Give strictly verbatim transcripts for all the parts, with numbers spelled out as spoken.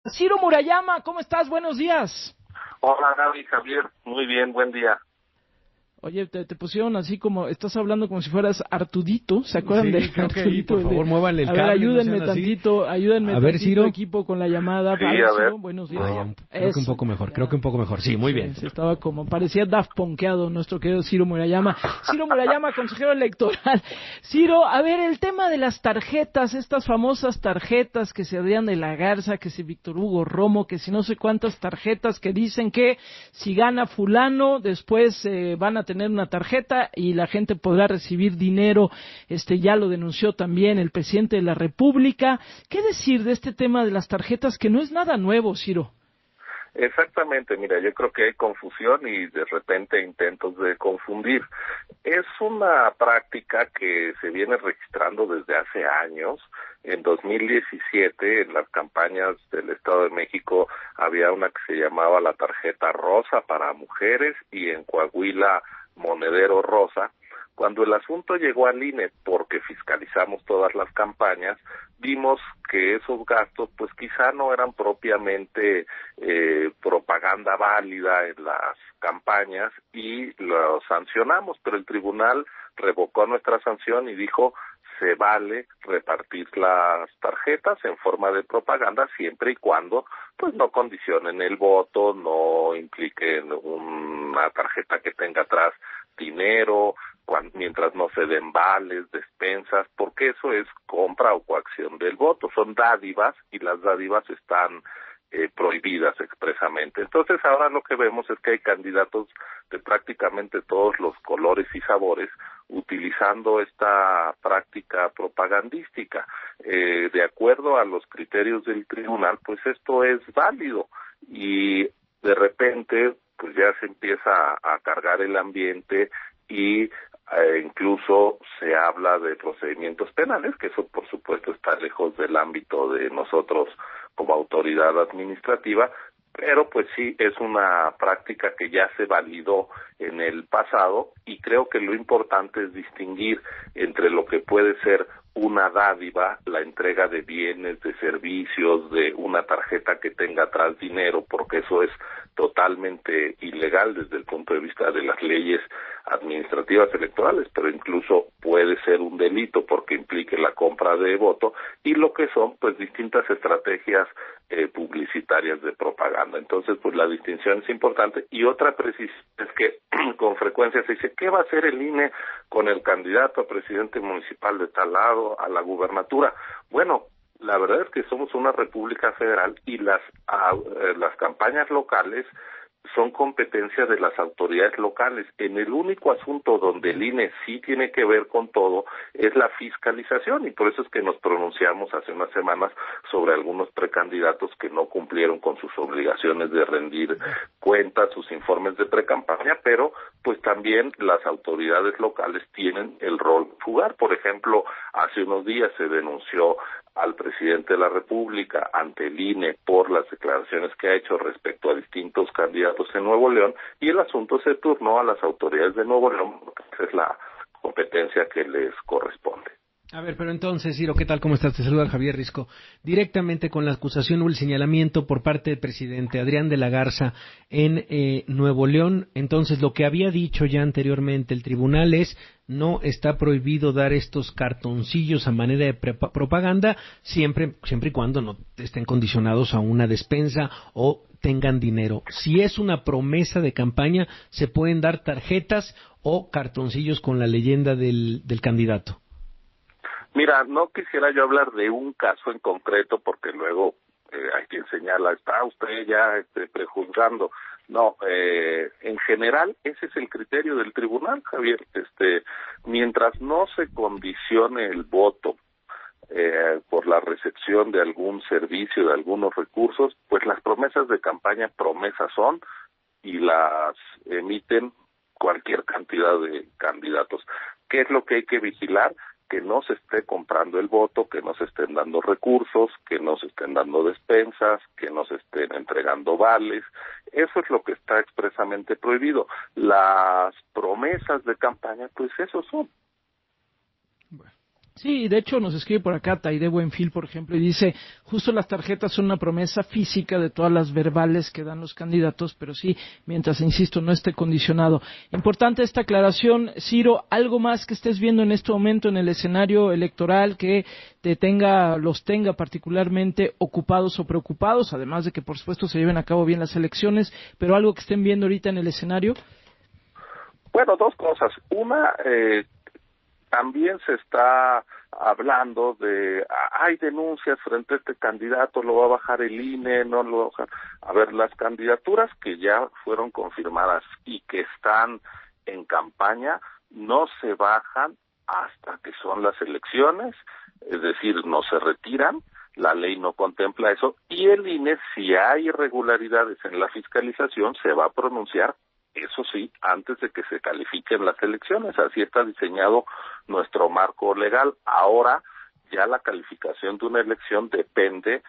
Ciro Murayama, ¿cómo estás? Buenos días. Hola Gaby, Javier, muy bien, buen día. Oye, te, te pusieron así como, estás hablando como si fueras Artudito, ¿se acuerdan Sí, de creo que ahí, Artudito? por favor, muévanle el A ver, cable, no ayúdenme sean así. tantito, ayúdenme A ver, tantito, Ciro. equipo, con la llamada. Sí, A ver, a ver. Ciro, buenos días. Ah, ya, un- creo que un Eso, poco mejor, ya. creo que un poco mejor. Sí, muy Sí, bien. sí, estaba como, parecía Daft Punkeado nuestro querido Ciro Murayama. Ciro Murayama, consejero electoral. Ciro, a ver, el tema de las tarjetas, estas famosas tarjetas que se Adrián de la Garza, que si Víctor Hugo Romo, que si no sé cuántas tarjetas que dicen que si gana fulano, después eh, van a tener una tarjeta y la gente podrá recibir dinero. Este ya lo denunció también el presidente de la República. ¿Qué decir de este tema de las tarjetas, que no es nada nuevo, Ciro? Exactamente, mira, yo creo que hay confusión y de repente intentos de confundir. Es una práctica que se viene registrando desde hace años. En dos mil diecisiete, en las campañas del Estado de México, había una que se llamaba la tarjeta rosa para mujeres y en Coahuila monedero rosa. Cuando el asunto llegó al I N E, porque fiscalizamos todas las campañas, vimos que esos gastos pues quizá no eran propiamente eh, propaganda válida en las campañas y lo sancionamos, pero el tribunal revocó nuestra sanción y dijo se vale repartir las tarjetas en forma de propaganda siempre y cuando pues no condicionen el voto, no impliquen una tarjeta que tenga atrás dinero, cuando, mientras no se den vales, despensas, porque eso es compra o coacción del voto, son dádivas y las dádivas están eh, prohibidas expresamente. Entonces ahora lo que vemos es que hay candidatos de prácticamente todos los colores y sabores utilizando esta práctica propagandística. Eh, de acuerdo a los criterios del tribunal, pues esto es válido y de repente pues ya se empieza a, a cargar el ambiente y eh, incluso se habla de procedimientos penales, que eso por supuesto está lejos del ámbito de nosotros como autoridad administrativa, pero pues sí es una práctica que ya se validó en el pasado y creo que lo importante es distinguir entre lo que puede ser una dádiva, la entrega de bienes, de servicios, de una tarjeta que tenga atrás dinero, porque eso es totalmente ilegal desde el punto de vista de las leyes administrativas electorales, pero incluso puede ser un delito porque implique la compra de voto, y lo que son pues distintas estrategias eh, publicitarias de propaganda. Entonces pues la distinción es importante. Y otra precisión es que con frecuencia se dice, ¿qué va a hacer el I N E con el candidato a presidente municipal de tal lado, a la gubernatura? Bueno, la verdad es que somos una república federal y las a, eh, las campañas locales son competencia de las autoridades locales. En el único asunto donde el I N E sí tiene que ver con todo es la fiscalización, y por eso es que nos pronunciamos hace unas semanas sobre algunos precandidatos que no cumplieron con sus obligaciones de rendir cuentas, sus informes de precampaña, pero pues también las autoridades locales tienen el rol de jugar. Por ejemplo, hace unos días se denunció al presidente de la República ante el I N E por las declaraciones que ha hecho respecto a distintos candidatos en Nuevo León, y el asunto se turnó a las autoridades de Nuevo León, porque esa es la competencia que les corresponde. A ver, pero entonces, Ciro, ¿qué tal? ¿Cómo estás? Te saluda Javier Risco. Directamente con la acusación o el señalamiento por parte del presidente Adrián de la Garza en eh, Nuevo León. Entonces, lo que había dicho ya anteriormente el tribunal es: no está prohibido dar estos cartoncillos a manera de prepa- propaganda, siempre, siempre y cuando no estén condicionados a una despensa o tengan dinero. Si es una promesa de campaña, se pueden dar tarjetas o cartoncillos con la leyenda del, del candidato. Mira, no quisiera yo hablar de un caso en concreto porque luego eh, hay quien señala, está usted ya este, prejuzgando. No, eh, en general ese es el criterio del tribunal, Javier. Este, mientras no se condicione el voto eh, por la recepción de algún servicio, de algunos recursos, pues las promesas de campaña promesas son y las emiten cualquier cantidad de candidatos. ¿Qué es lo que hay que vigilar? Que no se esté comprando el voto, que no se estén dando recursos, que no se estén dando despensas, que no se estén entregando vales. Eso es lo que está expresamente prohibido. Las promesas de campaña, pues eso son. Bueno. Sí, de hecho nos escribe por acá Taide Buenfil, por ejemplo, y dice, justo las tarjetas son una promesa física de todas las verbales que dan los candidatos, pero sí, mientras, insisto, no esté condicionado. Importante esta aclaración. Ciro, ¿algo más que estés viendo en este momento en el escenario electoral que te tenga, los tenga particularmente ocupados o preocupados, además de que, por supuesto, se lleven a cabo bien las elecciones, pero algo que estén viendo ahorita en el escenario? Bueno, dos cosas. Una, eh, también se está hablando de, hay denuncias frente a este candidato, lo va a bajar el I N E, no lo va a bajar. A ver, las candidaturas que ya fueron confirmadas y que están en campaña no se bajan hasta que son las elecciones, es decir, no se retiran, la ley no contempla eso, y el I N E, si hay irregularidades en la fiscalización, se va a pronunciar. Eso sí, antes de que se califiquen las elecciones, así está diseñado nuestro marco legal. Ahora ya la calificación de una elección depende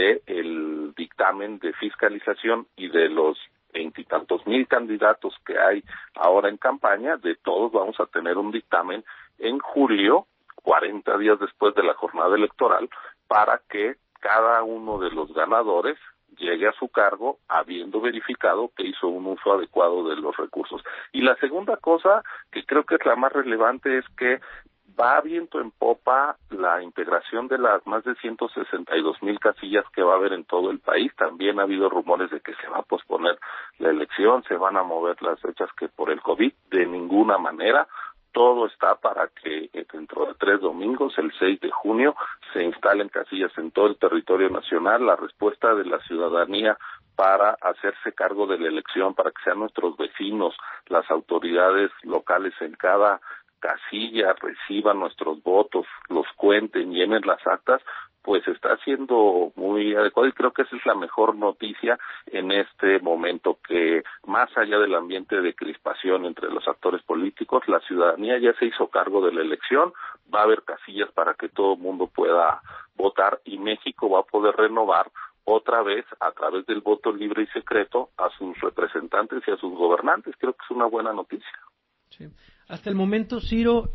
del dictamen de fiscalización y de los veintitantos mil candidatos que hay ahora en campaña. De todos vamos a tener un dictamen en julio, cuarenta días después de la jornada electoral, para que cada uno de los ganadores llegue a su cargo habiendo verificado que hizo un uso adecuado de los recursos. Y la segunda cosa, que creo que es la más relevante, es que va viento en popa la integración de las más de ciento sesenta y dos mil casillas que va a haber en todo el país. También ha habido rumores de que se va a posponer la elección, se van a mover las fechas que por el COVID, de ninguna manera. Todo está para que dentro de tres domingos, el seis de junio, se instalen casillas en todo el territorio nacional. La respuesta de la ciudadanía para hacerse cargo de la elección, para que sean nuestros vecinos, las autoridades locales en cada casilla, reciban nuestros votos, los cuenten, llenen las actas, pues está siendo muy adecuado, y creo que esa es la mejor noticia en este momento, que más allá del ambiente de crispación entre los actores políticos, la ciudadanía ya se hizo cargo de la elección, va a haber casillas para que todo el mundo pueda votar, y México va a poder renovar otra vez, a través del voto libre y secreto, a sus representantes y a sus gobernantes. Creo que es una buena noticia. Sí. Hasta el momento, Ciro,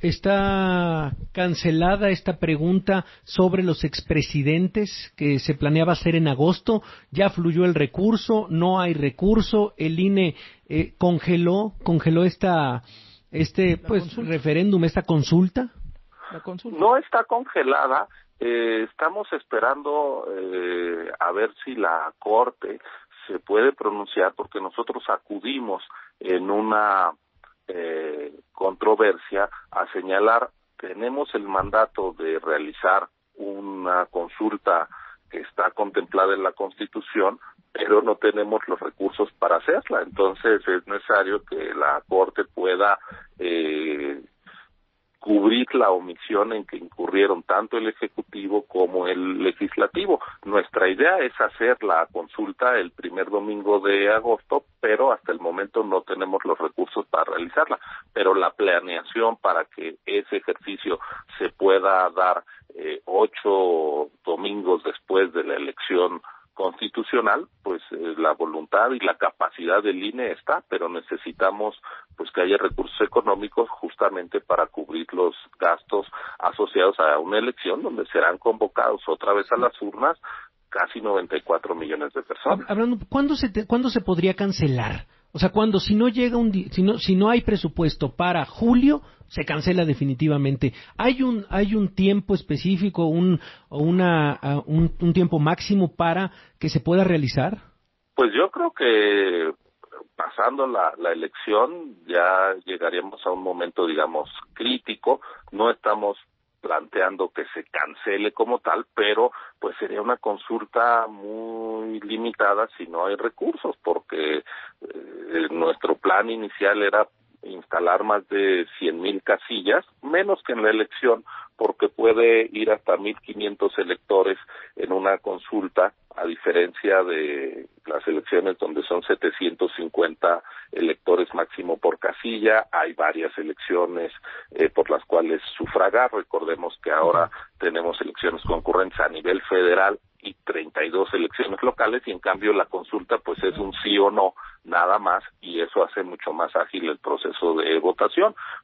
está cancelada esta pregunta sobre los expresidentes que se planeaba hacer en agosto. Ya fluyó el recurso, no hay recurso. El I N E eh, congeló, congeló esta, este, pues, referéndum, esta consulta. La consulta. No está congelada. Eh, estamos esperando eh, a ver si la Corte se puede pronunciar, porque nosotros acudimos en una Eh, controversia a señalar, tenemos el mandato de realizar una consulta que está contemplada en la Constitución, pero no tenemos los recursos para hacerla. Entonces es necesario que la Corte pueda eh, cubrir la omisión en que incurrieron tanto el Ejecutivo como el Legislativo. Nuestra idea es hacer la consulta el primer domingo de agosto, pero hasta el momento no tenemos los recursos para realizarla. Pero la planeación para que ese ejercicio se pueda dar eh, ocho domingos después de la elección constitucional, pues eh, la voluntad y la capacidad del I N E está, pero necesitamos pues que haya recursos económicos justamente para cubrir los gastos asociados a una elección donde serán convocados otra vez a las urnas casi noventa y cuatro millones de personas. Hablando, ¿cuándo se te, ¿cuándo se podría cancelar? O sea, cuando si no llega un si no si no hay presupuesto para julio, se cancela definitivamente. ¿Hay un hay un tiempo específico, un o una uh, un, un tiempo máximo para que se pueda realizar? Pues yo creo que pasando la, la elección ya llegaríamos a un momento, digamos, crítico. No estamos planteando que se cancele como tal, pero pues sería una consulta muy limitada si no hay recursos, porque eh, nuestro plan inicial era instalar más de cien mil casillas, menos que en la elección, porque puede ir hasta mil quinientos electores en una consulta, a diferencia de las elecciones donde son setecientos cincuenta electores máximo por casilla. Hay varias elecciones eh, por las cuales sufragar. Recordemos que ahora tenemos elecciones concurrentes a nivel federal y treinta y dos elecciones locales, y en cambio la consulta pues es un sí o no nada más, y eso hace mucho más ágil el proceso de votación.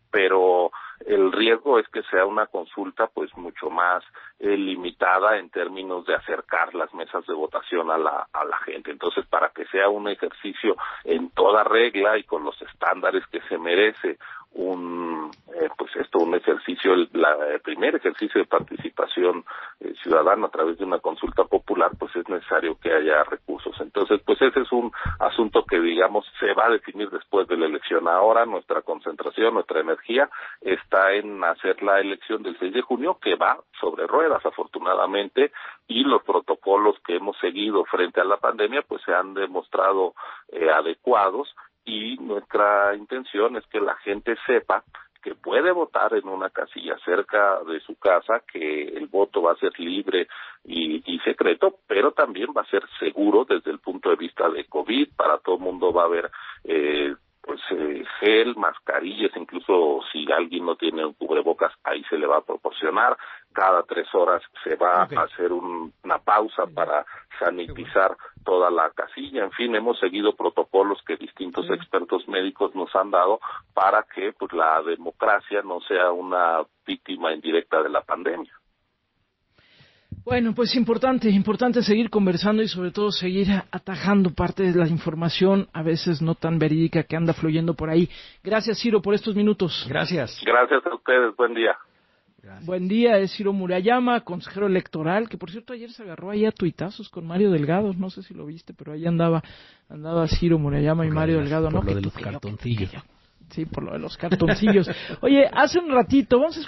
pero el riesgo es que sea una consulta pues mucho más eh, limitada en términos de acercar las mesas de votación a la a la gente. Entonces, para que sea un ejercicio en toda regla y con los estándares que se merece un eh, pues esto un ejercicio el, la, el primer ejercicio de participación eh, ciudadana a través de una consulta popular, pues es necesario que haya recursos. Entonces, pues ese es un asunto que digamos se va a definir después de la elección. Ahora nuestra concentración, nuestra energía está en hacer la elección del seis de junio, que va sobre ruedas afortunadamente, y los protocolos que hemos seguido frente a la pandemia pues se han demostrado eh, adecuados, y nuestra intención es que la gente sepa que puede votar en una casilla cerca de su casa, que el voto va a ser libre y, y secreto, pero también va a ser seguro desde el punto de vista de COVID. Para todo el mundo va a haber eh, pues eh, gel, mascarillas, incluso si alguien no tiene un cubrebocas, ahí se le va a proporcionar. Cada tres horas se va okay. a hacer un, una pausa para sanitizar toda la casilla. En fin, hemos seguido protocolos que distintos sí. expertos médicos nos han dado para que pues la democracia no sea una víctima indirecta de la pandemia. Bueno, pues importante, importante seguir conversando y sobre todo seguir atajando parte de la información, a veces no tan verídica, que anda fluyendo por ahí. Gracias, Ciro, por estos minutos. Gracias. Gracias a ustedes, buen día. Gracias. Buen día, es Ciro Murayama, consejero electoral, que por cierto ayer se agarró ahí a tuitazos con Mario Delgado, no sé si lo viste, pero ahí andaba andaba Ciro Murayama y Mario de Delgado, por ¿no? Por lo que de los tu, cartoncillos. Sí, por lo de los cartoncillos. Oye, hace un ratito, vamos a